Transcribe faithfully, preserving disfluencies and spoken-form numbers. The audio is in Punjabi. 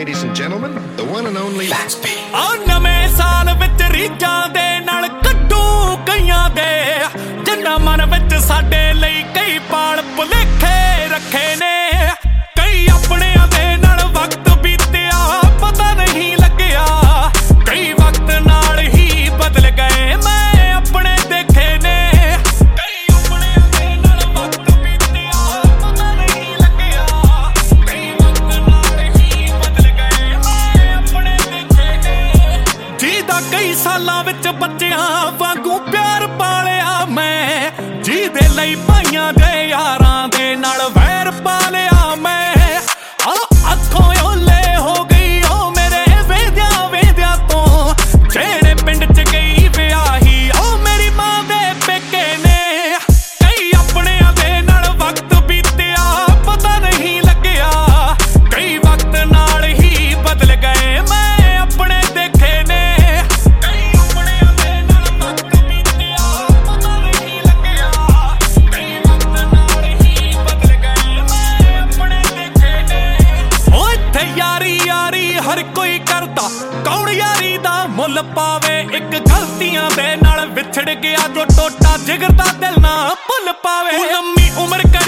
ladies and gentlemen, the one and only Laxby. ਆ ਨਵੇਂ ਸਾਲ ਵਿੱਚ ਰੀਝਾਂ ਦੇ ਨਾਲ ਕੱਟੂ ਕਈਆਂ ਦੇ ਜਿੰਨਾ ਮਨ ਵਿੱਚ ਸਾਡੇ ਲਈ ਕਈ ਪਾਲ ਭੁਲੇਖੇ ਰੱਖੇ ਨੇ ਕਈ ਆਪਣਿਆਂ ਦੇ ਨਾਲ ਵਕਤ ਬੀਤਿਆ ਪਤਾ ਨਹੀਂ ਲੱਗਿਆ ਕਈ ਵਕਤ ਨਾਲ ਹੀ ਬਦਲ ਗਏ ਮੈਂ ਆਪਣੇ ਦੇਖੇ ਨੇ ਕਈ ਆਪਣਿਆਂ ਦੇ ਨਾਲ ਵਕਤ ਬੀਤਿਆ ਪਤਾ ਨਹੀਂ ਲੱਗਿਆ ਕਈ ਵਕਤ ਨਾਲ ਹੀ ਬਦਲ ਗਏ ਮੈਂ ਆਪਣੇ ਦੇਖੇ ਨੇ ਜਿਹਦਾ ਕਈ ਸਾਲਾਂ ਵਿੱਚ ਬੱਚਿਆਂ ਵਾਂਗੂ ਪਿਆਰ ਪਾਲਿਆ ਮੈਂ ਜਿਹਦੇ ਲਈ ਭਾਈਆਂ ਦੇ ਯਾਰਾਂ ਦੇ ਨਾਲ ਵੈਰ ਪਾਲਿਆ ਮੈਂ ਆ ਅੱਖੋਂ ਓਲੇ ਹੋ ਗਈ ਉਹ ਮੇਰੇ ਵੇਦਿਆਂ ਵੇਦਿਆਂ ਤੋਂ ਜਿਹੜੇ ਪਿੰਡ ਚ ਗਈ ਵਿਆਹੀ ਉਹ ਮੇਰੀ ਮਾਂ ਦੇ ਪੇਕੇ ਨੇ ਕਈ ਆਪਣਿਆਂ ਦੇ ਨਾਲ ਵਕਤ ਬੀਤਿਆ ਪਤਾ ਨਹੀਂ ਲੱਗਿਆ ਕਈ ਵਕਤ ਨਾਲ ਹੀ ਬਦਲ ਗਏ ਮੈਂ ਆਪਣੇ ਦੇਖੇ ਨੇ ਕਈ ਆਪਣਿਆਂ ਦੇ ਨਾਲ ਵਕਤ ਬੀਤਿਆ ਪਤਾ ਨਹੀਂ ਲੱਗਿਆ ਕਈ ਵਕਤ ਨਾਲ ਹੀ ਬਦਲ ਗਏ ਮੈਂ ਆਪਣੇ ਦੇਖੇ ਨੇ ਓ ਇੱਥੇ ਯਾਰੀ ਯਾਰੀ ਹਰ ਕੋਈ ਕਰਦਾ ਕੌਣ ਯਾਰੀ ਦਾ ਮੁੱਲ ਪਾਵੇ ਇੱਕ ਗਲਤੀਆਂ ਦੇ ਨਾਲ ਵਿਛੜ ਗਿਆ ਜੋ ਟੋਟਾ ਜਿਗਰ ਦਾ ਦਿਲ ਨਾ ਭੁੱਲ ਪਾਵੇ ਲੰਮੀ ਉਮਰ